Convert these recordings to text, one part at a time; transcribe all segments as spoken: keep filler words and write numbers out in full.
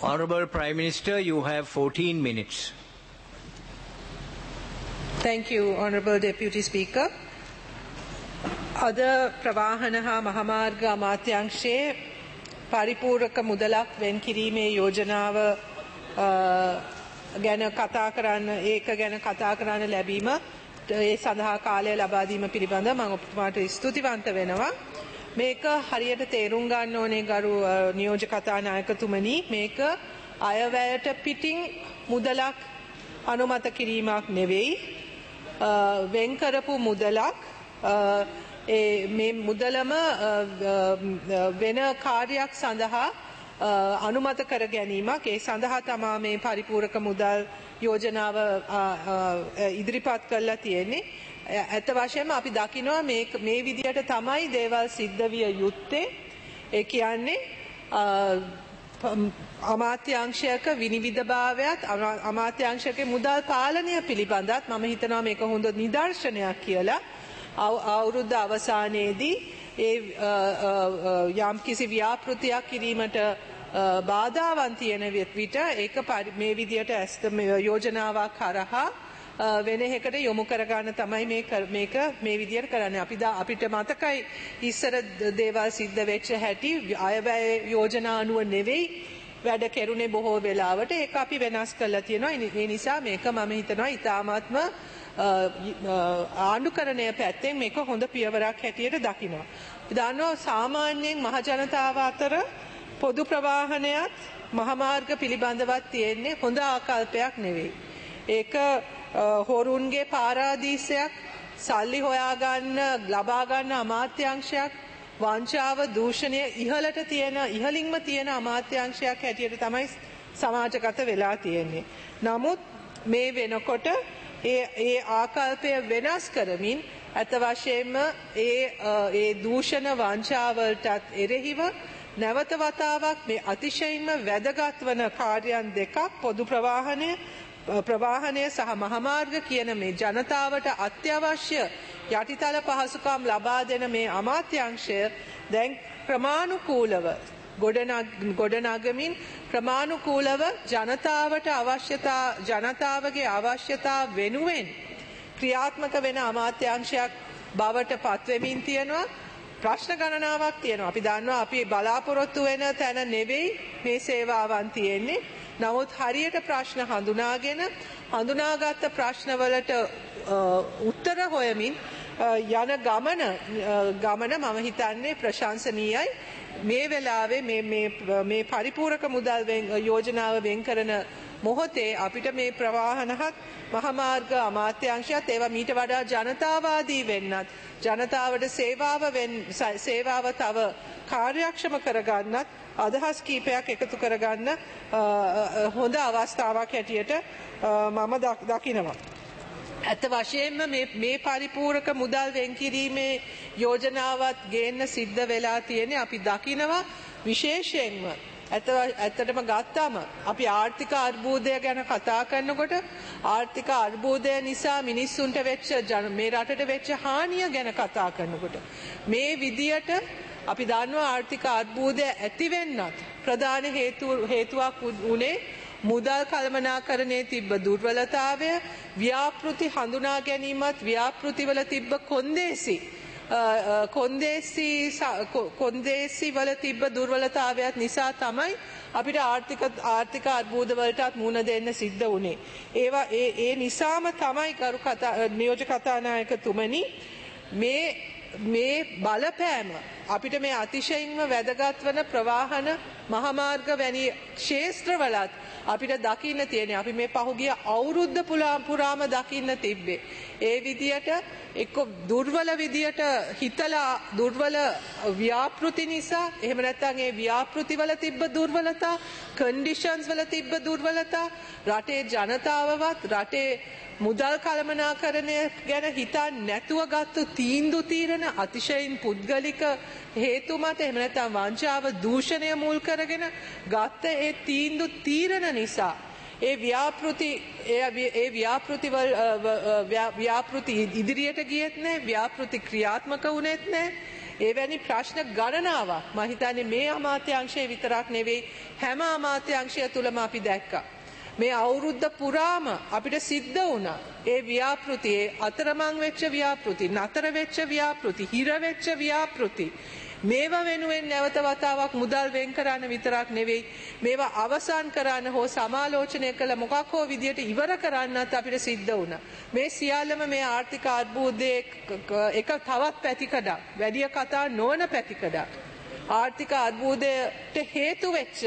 Honorable Prime Minister, you have fourteen minutes. Thank you, Honorable Deputy Speaker. Ada Pravahana ha Mahamarga Amatyangshe Paripuraka Mudalak wen kirime yojanawa ගැන කතා කරන්න ඒක ගැන කතා කරන්න ලැබීම ඒ සඳහා කාලය ලබා දීම පිළිබඳ මම ඔබතුමාට ස්තුතිවන්ත වෙනවා. මේක හරියට තේරුම් ගන්න ඕනේ ගරු නියෝජ්‍ය කතානායකතුමනි, මේක අයවැයට පිටින් මුදලක් අනුමත කිරීමක් නෙවෙයි, වෙන් කරපු මුදලක් ඒ මේ මුදලම වෙන කාර්යයක් සඳහා අනුමත කර ගැනීමක්. ඒ සඳහා තමා මේ පරිපූර්ණක මුදල් යෝජනාව ඉදිරිපත් කරලා තියෙන්නේ. ඇත්ත වශයෙන්ම අපි දකිනවා මේ මේ විදියට තමයි දේවල් සිද්ධ විය යුත්තේ. ඒ කියන්නේ අමාත්‍යාංශයක විනිවිදභාවයත් අමාත්‍යාංශයේ මුදල් පාලනය පිළිබඳත් මම හිතනවා මේක හොඳ නිදර්ශනයක් කියලා. අවුරුද්ද අවසානයේදී ඒ යම් කිසි ව්‍යාපෘතියක් කිරීමට බාධාවන් තියෙන විට ඒක මේ විදියට ඇස්ත යෝජනාවක් කරහා වෙන එකකට යොමු කරගන්න තමයි මේ මේක මේ විදියට කරන්නේ. අපි අපිට මතකයි ඉස්සර දේවල් සිද්ධ වෙච්ච හැටි, අයවැය යෝජනා අනුව නෙවෙයි වැඩ කෙරුණේ බොහෝ වෙලාවට. ඒක අපි වෙනස් කරලා තියෙනවා. ඒ නිසා මේක මම හිතනවා ඉතාමත්ම ආණ්ඩුකරණය පැත්තෙන් මේක හොඳ පියවරක් හැටියට දකිනවා. දන්නවා සාමාන්‍යයෙන් මහ ජනතාව අතර පොදු ප්‍රවාහනයත් මහමාර්ග පිළිබඳවත් තියෙන්නේ හොඳ ආකල්පයක් නෙවෙයි. ඒක හොරුන්ගේ පාරාදීසයක්, සල්ලි හොයාගන්න ලබා ගන්න අමාත්‍යාංශයක්, වංචාව දූෂණය ඉහළට තියෙන ඉහළින්ම තියෙන අමාත්‍යාංශයක් හැටියට තමයි සමාජගත වෙලා තියෙන්නේ. නමුත් මේ වෙනකොට ඒ ඒ ආකල්පය වෙනස් කරමින් අත වශයෙන්ම ඒ ඒ දූෂණ වංචාවලටත් එරෙහිව නැවත වතාවක් මේ අතිශයින්ම වැදගත් වන කාර්යයන් දෙකක්, පොදු ප්‍රවාහනය ප්‍රවාහනය සහ මහමාර්ග කියන මේ ජනතාවට අත්‍යවශ්‍ය යටිතල පහසුකම් ලබා දෙන මේ අමාත්‍යාංශය දැන් ක්‍රමානුකූලව ගොඩනගමින් ක්‍රමානුකූලව ජනතාවට අවශ්‍යතා ජනතාවගේ අවශ්‍යතා වෙනුවෙන් ක්‍රියාත්මක වෙන අමාත්‍යාංශයක් බවට පත්වෙමින් තියෙනවා. ප්‍රශ්න ගණනාවක් තියෙනවා. අපි දන්නවා අපි බලාපොරොත්තු වෙන තැන නෙවෙයි මේ සේවාවන් තියෙන්නේ. නමුත් හරියට ප්‍රශ්න හඳුනාගෙන හඳුනාගත්ත ප්‍රශ්නවලට උත්තර හොයමින් යන ගමන ගමන මම හිතන්නේ ප්‍රශංසනීයයි. මේ වෙලාවේ මේ මේ මේ පරිපූර්ණක මුදල් යෝජනාව වෙන් කරන මොහොතේ අපිට මේ ප්‍රවාහනහත් මහමාර්ග අමාත්‍යාංශයත් ඒවා මීට වඩා ජනතාවාදී වෙන්නත්, ජනතාවට සේවාව සේවාව තව කාර්යක්ෂම කරගන්නත් අදහස් කීපයක් එකතු කරගන්න හොඳ අවස්ථාවක් හැටියට මම දකිනවා. ඇත්ත වශයෙන්ම මේ මේ පරිපූර්ණක මුදල් වෙන් කිරීමේ යෝජනාවත් ගේන්න සිද්ධ වෙලා තියෙන්නේ. අපි දකිනවා විශේෂයෙන්ම ඇත්තටම ගත්තාම අපි ආර්ථික අර්බුදය ගැන කතා කරනකොට ආර්ථික අර්බුදය නිසා මිනිස්සුන්ට වෙච්ච මේ රටට වෙච්ච හානිය ගැන කතා කරනකොට මේ විදියට අපි දන්නවා ආර්ථික අර්බුදය ඇති වෙන්නත් ප්‍රධාන හේතු හේතුවක් උනේ මුදල් කළමනාකරණයේ තිබ්බ දුර්වලතාවය, ව්‍යාපෘති හඳුනා ගැනීමත් ව්‍යාපෘතිවල තිබ්බ කොන්දේසි කොන්දේසි කොන්දේසි වල තිබ්බ දුර්වලතාවයත් නිසා තමයි අපිට ආර්ථික ආර්ථික අර්බුද වලටත් මුහුණ දෙන්න සිද්ධ වුණේ. ඒවා ඒ ඒ නිසාම තමයි කරු කතා නියෝජ්‍ය කතානායකතුමනි මේ මේ බලපෑම අපිට මේ අතිශයින්ම වැදගත් වන ප්‍රවාහන මහමාර්ග වැනි ක්ෂේත්‍රවලත් අපිට දකින්න තියෙන්නේ. අපි මේ පහුගිය අවුරුද්ද පුරාම දකින්න තිබ්බේ ඒ විදියට එක්ක දුර්වල විදියට හිතලා දුර්වල ව්‍යාපෘති නිසා, එහෙම නැත්නම් ඒ ව්‍යාපෘති වල තිබ්බ දුර්වලතා, කන්ඩිෂන්ස් වල තිබ්බ දුර්වලතා, රටේ ජනතාවවත් රටේ මුදල් කළමනාකරණය ගැන හිතන්නේ නැතුව ගත්තු තීන්දුව తీරන අතිශයින් පුද්ගලික හේතු මත, එහෙම නැත්නම් වංචාව දූෂණය මුල් කරගෙන ගත්ත ඒ තීන්දුව తీරන නිසා ඒ ව්‍යාපෘති ඒ ව්‍යාපෘති ව්‍යාපෘති ඉදිරියට ගියෙත් නැහැ, ව්‍යාපෘති ක්‍රියාත්මක වුණෙත් නැහැ. එවැනි ප්‍රශ්න ගණනාවක් මම හිතන්නේ මේ අමාත්‍යාංශයේ විතරක් නෙවෙයි හැම අමාත්‍යාංශය තුලම අපි දැක්කා. මේ අවුරුද්ද පුරාම අපිට සිද්ධ වුණා ඒ ව්‍යාපෘති ඒ අතරමං වෙච්ච ව්‍යාපෘති නතර වෙච්ච ව්‍යාපෘති හිර වෙච්ච ව්‍යාපෘති මේවා වෙනුවෙන් නැවත වතාවක් මුදල් වෙන් කරන්න විතරක් නෙවෙයි මේවා අවසන් කරන්න හෝ සමාලෝචනය කළ මොකක් හෝ විදියට ඉවර කරන්නත් අපිට සිද්ධ වුණා. මේ සියල්ලම මේ ආර්ථික අර්බුදයේ එක තවත් පැතිකඩක් වැඩි කතා නොවන පැතිකඩක්. ආර්ථික අර්බුදයට හේතු වෙච්ච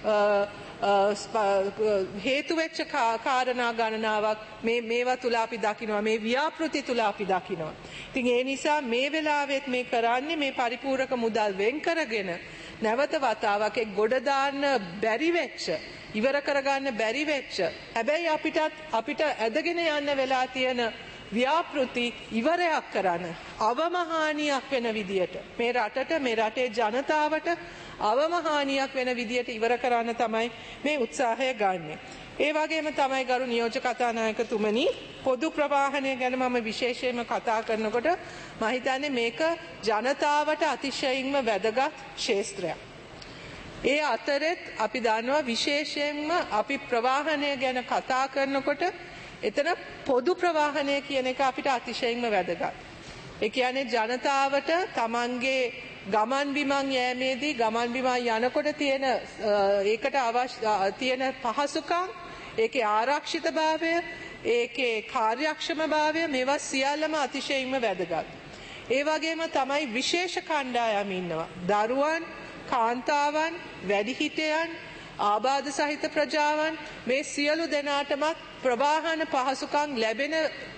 හේතු වෙච්ච කාරණා ගණනාවක් මේ මේවා තුල අපි දකිනවා මේ ව්‍යාපෘති තුල අපි දකිනවා. ඉතින් ඒ නිසා මේ වෙලාවෙත් මේ කරන්නේ මේ පරිපූර්ණක මුදල් වෙන් කරගෙන නැවත වතාවක් ඒ ගොඩ දාන්න බැරි වෙච්ච ඉවර කරගන්න බැරි වෙච්ච හැබැයි අපිටත් අපිට ඇදගෙන යන්න වෙලා තියෙන ව්‍යාපෘති ඉවරයක් කරන්න අවමහානියක් වෙන විදියට මේ රටට මේ රටේ ජනතාවට අවමහානියක් වෙන විදියට ඉවර කරන්න තමයි මේ උත්සාහය ගන්නෙ. ඒ වගේම තමයි ගරු නියෝජක කතානායකතුමනි පොදු ප්‍රවාහනය ගැන මම විශේෂයෙන්ම කතා කරනකොට මම හිතන්නේ මේක ජනතාවට අතිශයින්ම වැදගත් ක්ෂේත්‍රයක්. ඒ අතරෙත් අපි දන්නවා විශේෂයෙන්ම අපි ප්‍රවාහනය ගැන කතා කරනකොට එතන පොදු ප්‍රවාහනය කියන එක අපිට අතිශයින්ම වැදගත්. ඒ කියන්නේ ජනතාවට තමන්ගේ ගමන් බිමන් යෑමේදී ගමන් බිමන් යනකොට තියෙන ඒකට අවශ්‍ය තියෙන පහසුකම් ඒකේ ආරක්ෂිතභාවය ඒකේ කාර්යක්ෂමභාවය මේවා සියල්ලම අතිශයින්ම වැදගත්. ඒ වගේම තමයි විශේෂ කණ්ඩායම් ඉන්නවා. දරුවන්, කාන්තාවන්, වැඩිහිටියන්, ආබාධ සහිත ප්‍රජාවන් මේ සියලු දෙනාටම ප්‍රවාහන පහසුකම් ලැබෙන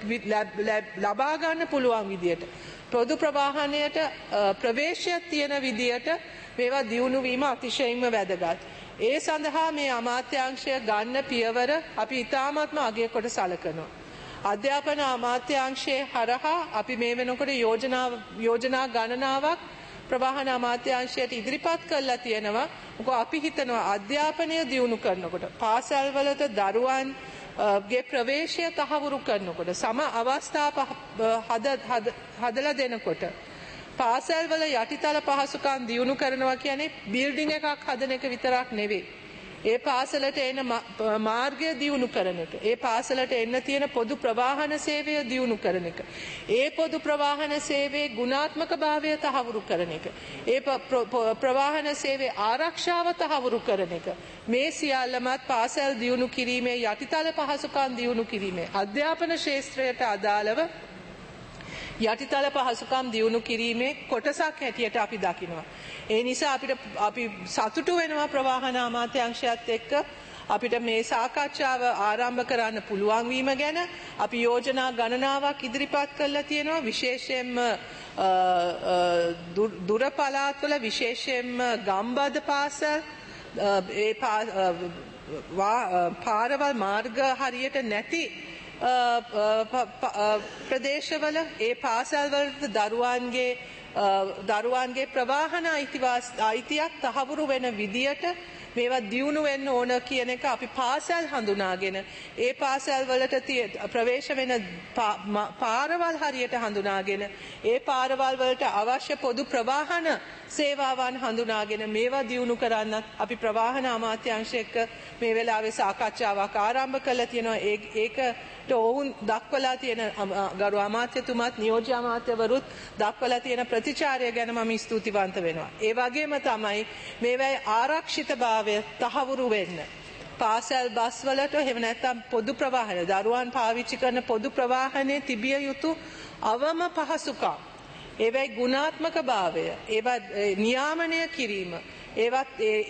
ලබා ගන්න පුළුවන් විදියට පොදු ප්‍රවාහනයට ප්‍රවේශයක් තියෙන විදියට මේවා දියුණු වීම අතිශයින්ම වැදගත්. ඒ සඳහා මේ අමාත්‍යාංශය ගන්න පියවර අපි ඉතාමත්ම අගය කොට සලකනවා. අධ්‍යාපන අමාත්‍යාංශයේ හරහා අපි මේ වෙනකොට යෝජනා යෝජනා ගණනාවක් ප්‍රවාහන අමාත්‍යාංශයට ඉදිරිපත් කරලා තියෙනවා. මොකද අපි හිතනවා අධ්‍යාපනය දියුණු කරනකොට පාසල්වලට දරුවන් ගේ ප්‍රවේශය තහවුරු කරනකොට සම අවස්ථා හදලා දෙනකොට පාසල්වල යටිතල පහසුකම් දියුණු කරනවා කියන්නේ බිල්ඩින් එකක් හදන එක විතරක් නෙවෙයි. ඒ පාසලට එන මාර්ගය දියුණු කරන එක. ඒ පාසලට එන්න තියෙන පොදු ප්‍රවාහන සේවය දියුණු කරන එක. ඒ පොදු ප්‍රවාහන සේවයේ ගුණාත්මක භාවය තහවුරු කරන එක. ඒ ප්‍රවාහන සේවයේ ආරක්ෂාව තහවුරු කරන එක. මේ සියල්ලමත් පාසල් දියුණු කිරීමේ යටිතල පහසුකම් දියුණු කිරීමේ අධ්‍යාපන ක්ෂේත්‍රයට අදාළව යටිතල පහසුකම් දියුණු කිරීමේ කොටසක් හැටියට අපි දකිනවා. ඒ නිසා අපිට අපි සතුටු වෙනවා ප්‍රවාහන අමාත්‍යාංශයත් එක්ක අපිට මේ සාකච්ඡාව ආරම්භ කරන්න පුළුවන් වීම ගැන අපි යෝජනා ගණනාවක් ඉදිරිපත් කරලා තියෙනවා. විශේෂයෙන්ම දුර පළාත්වල විශේෂයෙන්ම ගම්බද පාසල් ඒ පාරවල් මාර්ග හරියට නැති ප්‍රදේශවල ඒ පාසල්වලට දරුවන්ගේ දරුවන්ගේ ප්‍රවාහන අයිතියක් තහවුරු වෙන විදියට මේවා දියුණු වෙන්න ඕන කියන එක අපි පාසල් හඳුනාගෙන ඒ පාසල් වලට ප්‍රවේශ වෙන පාරවල් හරියට හඳුනාගෙන ඒ පාරවල් වලට අවශ්‍ය පොදු ප්‍රවාහන සේවාවන් හඳුනාගෙන මේවා දියුණු කරන්නත් අපි ප්‍රවාහන අමාත්‍යාංශ එක්ක මේ වෙලාවේ සාකච්ඡාවක් ආරම්භ කළා තියෙනවා. ඒකට ඔවුන් දක්වලා තියෙන ගරු අමාත්‍යතුමාත් නියෝජ්‍ය අමාත්‍යවරුත් දක්වලා තියෙන ප්‍රතිචාරය ගැන මම ස්තුතිවන්ත වෙනවා. ඒ වගේම තමයි මේවායේ ආරක්ෂිතභාවය තහවුරු වෙන්න පාසල් බස් වලට එහෙම නැත්නම් පොදු ප්‍රවාහන දරුවන් පාවිච්චි කරන පොදු ප්‍රවාහනේ තිබිය යුතු අවම පහසුකම් ඒවයි ගුණාත්මක භාවය ඒවා නියාමනය කිරීම ඒවත්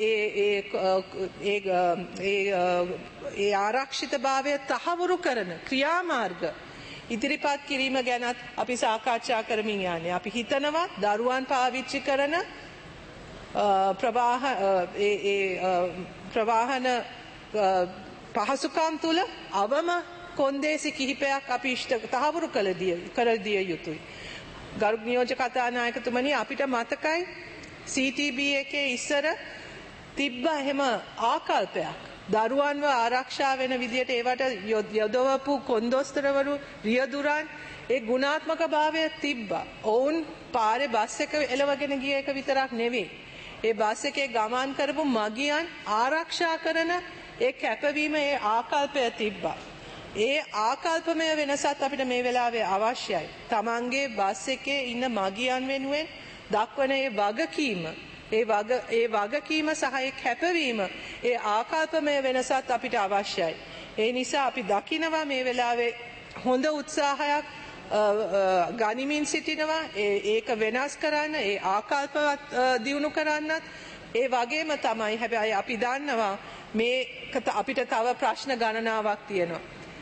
ඒ ආරක්ෂිත භාවය තහවුරු කරන ක්‍රියාමාර්ග ඉදිරිපත් කිරීම ගැනත් අපි සාකච්ඡා කරමින් යන්නේ. අපි හිතනවා දරුවන් පාවිච්චි කරන ප්‍රවාහ ඒ ප්‍රවාහන පහසුකම් තුල අවම කොන්දේසි කිහිපයක් අපි ඉෂ්ට තහවුරු කළ කර දිය යුතුයි. ගරු නියෝජක කතානායකතුමනි අපිට මතකයි සී ටී බී එකේ ඉස්සර තිබ්බ එහෙම ආකල්පයක් දරුවන්ව ආරක්ෂා වෙන විදියට ඒවට යොදවපු කොන්දොස්තරවරු රියදුරන් ඒ ගුණාත්මක භාවය තිබ්බා. ඔවුන් පාරේ බස් එක එලවගෙන ගිය එක විතරක් නෙවෙයි. ඒ බස් එකේ ගමන් කරපු මගියන් ආරක්ෂා කරන ඒ කැපවීම ඒ ආකල්පය තිබ්බා. ඒ ආකල්පමය වෙනසත් අපිට මේ වෙලාවේ අවශ්‍යයි. තමන්ගේ බස් එකේ ඉන්න මගියන් වෙනුවෙන් දක්වන ඒ වගකීම, ඒ වග ඒ වගකීම සහ ඒ කැපවීම, ඒ ආකල්පමය වෙනසත් අපිට අවශ්‍යයි. ඒ නිසා අපි දකිනවා මේ වෙලාවේ හොඳ උත්සාහයක් ගනිමින් සිටිනවා. ඒක වෙනස් කරන්න, ඒ ආකල්පවත් දියුණු කරන්නත්. ඒ වගේම තමයි හැබැයි අපි දන්නවා මේක අපිට තව ප්‍රශ්න ගණනාවක් තියෙනවා.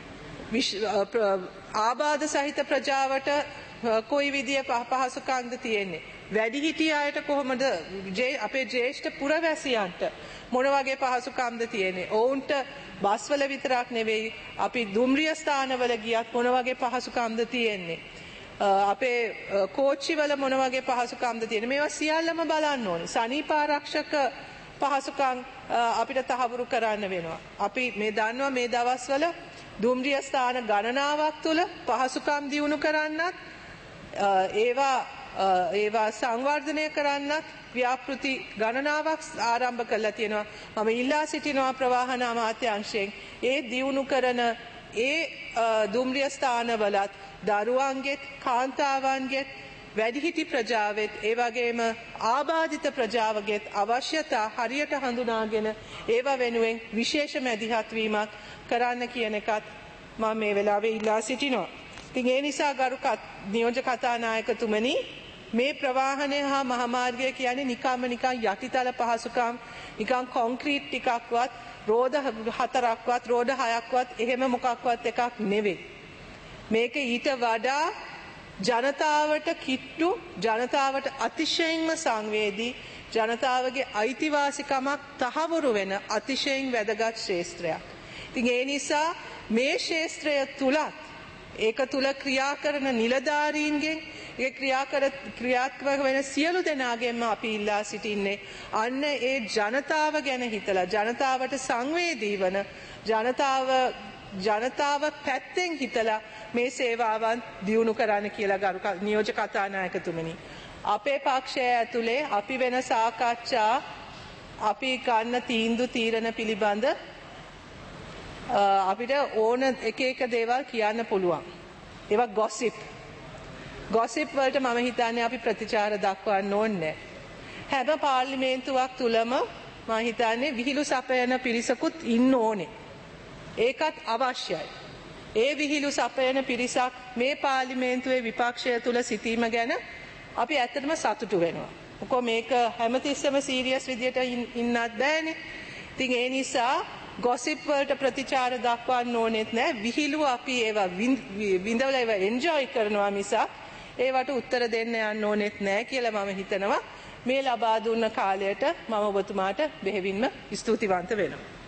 ආබාධ සහිත ප්‍රජාවට කොයි විදිය පහසුකම්ද තියෙන්නේ? වැඩිහිටිය අයට කොහොමද, අපේ ජ්‍යෙෂ්ඨ පුරවැසියන්ට මොන වගේ පහසුකම්ද තියෙන්නේ? ඔවුන්ට බස්වල විතරක් නෙවෙයි අපි දුම්රිය ස්ථානවල ගියත් මොන වගේ පහසුකම්ද තියෙන්නේ? අපේ කෝච්චිවල මොන වගේ පහසුකම්ද තියෙන්නේ? මේවා සියල්ලම බලන්න ඕනේ. සනීප ආරක්ෂක පහසුකම් අපිට තහවුරු කරන්න වෙනවා. අපි මේ දන්නවා මේ දවස්වල දුම්රිය ස්ථාන ගණනාවක් තුළ පහසුකම් දියුණු කරන්නත් ඒවා ඒවා සංවර්ධනය කරන්නත් ව්‍යාපෘති ගණනාවක් ආරම්භ කරලා තියෙනවා. මම ඉල්ලා සිටිනවා ප්‍රවාහන අමාත්‍යාංශයෙන් ඒ දියුණු කරන ඒ දුම්රිය ස්ථානවලත් දරුවන්ගෙත් කාන්තාවන්ගෙත් වැඩිහිටි ප්‍රජාවෙත් ඒ වගේම ආබාධිත ප්‍රජාවගෙත් අවශ්‍යතා හරියට හඳුනාගෙන ඒවා වෙනුවෙන් විශේෂ මැදිහත් වීමක් කරන්න කියන එකත් මම මේ වෙලාවේ ඉල්ලා සිටිනවා. ඉතින් ඒ නිසා ගරු නියෝජ්‍ය කතානායකතුමනි, මේ ප්‍රවාහනය හා මහමාර්ගය කියන්නේ නිකම්ම නිකන් යටිතල පහසුකම්, නිකන් කොන්ක්‍රීට් ටිකක්වත්, රෝද හතරක්වත්, රෝද හයක්වත් එහෙම මොකක්වත් එකක් නෙවෙයි. මේක ඊට වඩා ජනතාවට කිට්ටු, ජනතාවට අතිශයින්ම සංවේදී, ජනතාවගේ අයිතිවාසිකමක් තහවුරු වෙන අතිශයින් වැදගත් ක්ෂේත්‍රයක්. ඉතින් ඒ නිසා මේ ක්ෂේත්‍රය තුලත් ඒක තුල ක්‍රියා කරන නිලධාරීන්ගෙන්, ඒ ක්‍රියා කර ක්‍රියාත්මක වෙන සියලු දෙනාගෙන්ම අපි ඉල්ලා සිටින්නේ අන්න ඒ ජනතාව ගැන හිතලා, ජනතාවට සංවේදී වන, ජනතාව ජනතාව පැත්තෙන් හිතලා මේ සේවාවන් දියුණු කරන්න කියලා ගරු නියෝජ්‍ය කතානායකතුමනි. අපේ පක්ෂය ඇතුලේ අපි වෙන සාකච්ඡා, අපි ගන්න තීන්දුව තීරණ පිළිබඳ අපිට ඕන එක එක දේවල් කියන්න පුළුවන්. ඒවා ගොසිප්. ගොසිප් වලට මම හිතන්නේ අපි ප්‍රතිචාර දක්වන්න ඕනේ. හැම පාර්ලිමේන්තුවක් තුලම මම හිතන්නේ විහිළු සපයන පිරිසකුත් ඉන්න ඕනේ. ඒකත් අවශ්‍යයි. ඒ විහිළු සපයන පිරිසක් මේ පාර්ලිමේන්තුවේ විපක්ෂය තුල සිටීම ගැන අපි ඇත්තටම සතුටු වෙනවා. මොකද මේක හැමතිස්සෙම සීරියස් විදියට ඉන්නත් බෑනේ. ඉතින් ඒ නිසා ගොසිප් වලට ප්‍රතිචාර දක්වන්න ඕනෙත් නෑ. විහිළු අපි ඒවා විඳවලා ඒවා එන්ජොයි කරනවා මිසක් ඒවට උත්තර දෙන්න යන්න ඕනෙත් නෑ කියලා මම හිතනවා. මේ ලබා දුන්න කාලයට මම ඔබතුමාට බෙහෙවින්ම ස්තුතිවන්ත වෙනවා.